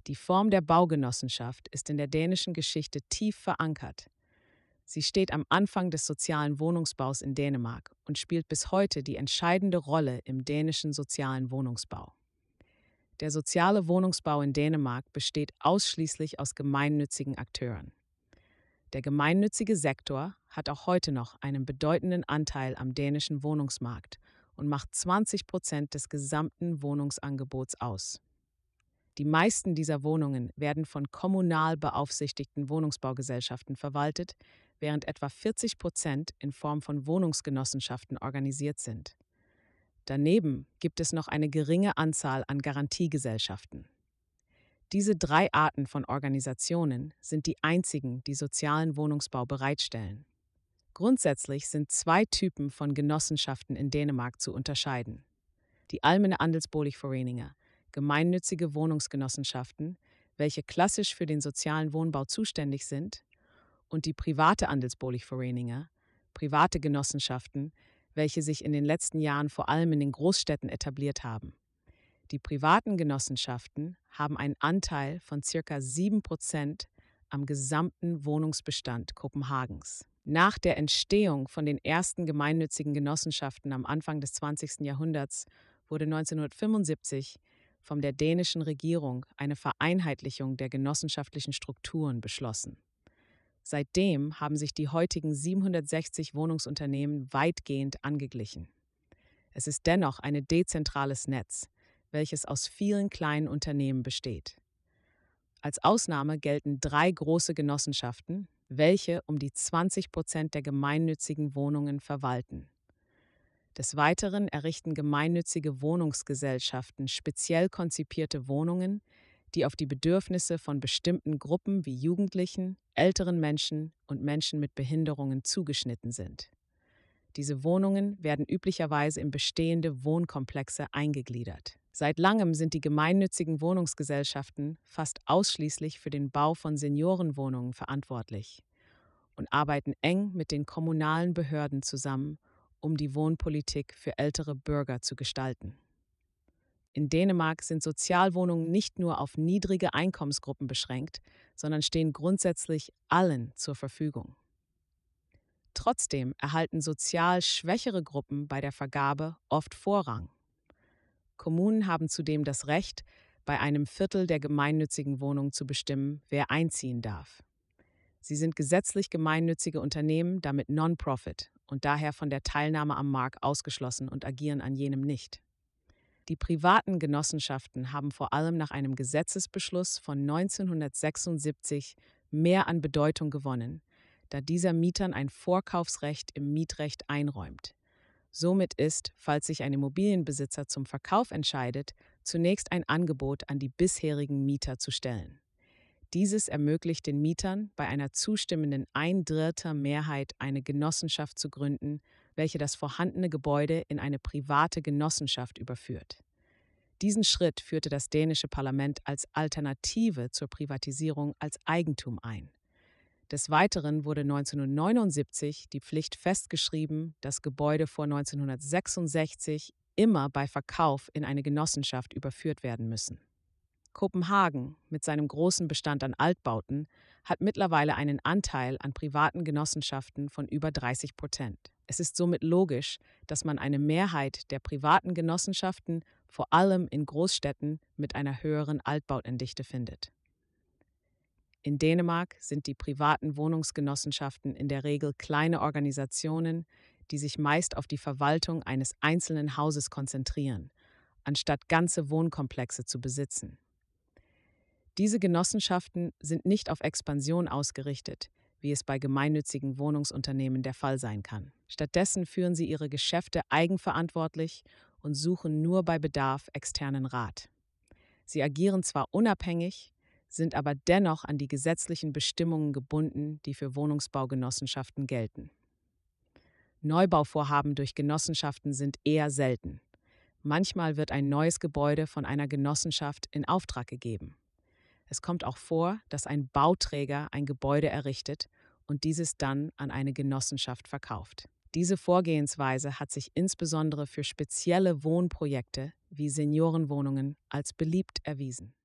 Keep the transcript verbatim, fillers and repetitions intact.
Die Form der Baugenossenschaft ist in der dänischen Geschichte tief verankert. Sie steht am Anfang des sozialen Wohnungsbaus in Dänemark und spielt bis heute die entscheidende Rolle im dänischen sozialen Wohnungsbau. Der soziale Wohnungsbau in Dänemark besteht ausschließlich aus gemeinnützigen Akteuren. Der gemeinnützige Sektor hat auch heute noch einen bedeutenden Anteil am dänischen Wohnungsmarkt und macht zwanzig Prozent des gesamten Wohnungsangebots aus. Die meisten dieser Wohnungen werden von kommunal beaufsichtigten Wohnungsbaugesellschaften verwaltet, während etwa vierzig Prozent in Form von Wohnungsgenossenschaften organisiert sind. Daneben gibt es noch eine geringe Anzahl an Garantiegesellschaften. Diese drei Arten von Organisationen sind die einzigen, die sozialen Wohnungsbau bereitstellen. Grundsätzlich sind zwei Typen von Genossenschaften in Dänemark zu unterscheiden. Die Allmänne Andelsboligforeninger, gemeinnützige Wohnungsgenossenschaften, welche klassisch für den sozialen Wohnbau zuständig sind, und die private Andelsboligforeninger, private Genossenschaften, welche sich in den letzten Jahren vor allem in den Großstädten etabliert haben. Die privaten Genossenschaften haben einen Anteil von ca. sieben Prozent am gesamten Wohnungsbestand Kopenhagens. Nach der Entstehung von den ersten gemeinnützigen Genossenschaften am Anfang des zwanzigsten Jahrhunderts wurde neunzehnhundertfünfundsiebzig von der dänischen Regierung eine Vereinheitlichung der genossenschaftlichen Strukturen beschlossen. Seitdem haben sich die heutigen siebenhundertsechzig Wohnungsunternehmen weitgehend angeglichen. Es ist dennoch ein dezentrales Netz, welches aus vielen kleinen Unternehmen besteht. Als Ausnahme gelten drei große Genossenschaften, welche um die zwanzig Prozent der gemeinnützigen Wohnungen verwalten. Des Weiteren errichten gemeinnützige Wohnungsgesellschaften speziell konzipierte Wohnungen, die auf die Bedürfnisse von bestimmten Gruppen wie Jugendlichen, älteren Menschen und Menschen mit Behinderungen zugeschnitten sind. Diese Wohnungen werden üblicherweise in bestehende Wohnkomplexe eingegliedert. Seit langem sind die gemeinnützigen Wohnungsgesellschaften fast ausschließlich für den Bau von Seniorenwohnungen verantwortlich und arbeiten eng mit den kommunalen Behörden zusammen, um die Wohnpolitik für ältere Bürger zu gestalten. In Dänemark sind Sozialwohnungen nicht nur auf niedrige Einkommensgruppen beschränkt, sondern stehen grundsätzlich allen zur Verfügung. Trotzdem erhalten sozial schwächere Gruppen bei der Vergabe oft Vorrang. Kommunen haben zudem das Recht, bei einem Viertel der gemeinnützigen Wohnungen zu bestimmen, wer einziehen darf. Sie sind gesetzlich gemeinnützige Unternehmen, damit Non-Profit und daher von der Teilnahme am Markt ausgeschlossen und agieren an jenem nicht. Die privaten Genossenschaften haben vor allem nach einem Gesetzesbeschluss von neunzehnhundertsechsundsiebzig mehr an Bedeutung gewonnen, da dieser Mietern ein Vorkaufsrecht im Mietrecht einräumt. Somit ist, falls sich ein Immobilienbesitzer zum Verkauf entscheidet, zunächst ein Angebot an die bisherigen Mieter zu stellen. Dieses ermöglicht den Mietern, bei einer zustimmenden Ein-Drittel-Mehrheit eine Genossenschaft zu gründen, welche das vorhandene Gebäude in eine private Genossenschaft überführt. Diesen Schritt führte das dänische Parlament als Alternative zur Privatisierung als Eigentum ein. Des Weiteren wurde neunzehnhundertneunundsiebzig die Pflicht festgeschrieben, dass Gebäude vor neunzehnhundertsechsundsechzig immer bei Verkauf in eine Genossenschaft überführt werden müssen. Kopenhagen, mit seinem großen Bestand an Altbauten, hat mittlerweile einen Anteil an privaten Genossenschaften von über dreißig Prozent. Es ist somit logisch, dass man eine Mehrheit der privaten Genossenschaften vor allem in Großstädten mit einer höheren Altbautendichte findet. In Dänemark sind die privaten Wohnungsgenossenschaften in der Regel kleine Organisationen, die sich meist auf die Verwaltung eines einzelnen Hauses konzentrieren, anstatt ganze Wohnkomplexe zu besitzen. Diese Genossenschaften sind nicht auf Expansion ausgerichtet, wie es bei gemeinnützigen Wohnungsunternehmen der Fall sein kann. Stattdessen führen sie ihre Geschäfte eigenverantwortlich und suchen nur bei Bedarf externen Rat. Sie agieren zwar unabhängig, sind aber dennoch an die gesetzlichen Bestimmungen gebunden, die für Wohnungsbaugenossenschaften gelten. Neubauvorhaben durch Genossenschaften sind eher selten. Manchmal wird ein neues Gebäude von einer Genossenschaft in Auftrag gegeben. Es kommt auch vor, dass ein Bauträger ein Gebäude errichtet und dieses dann an eine Genossenschaft verkauft. Diese Vorgehensweise hat sich insbesondere für spezielle Wohnprojekte wie Seniorenwohnungen als beliebt erwiesen.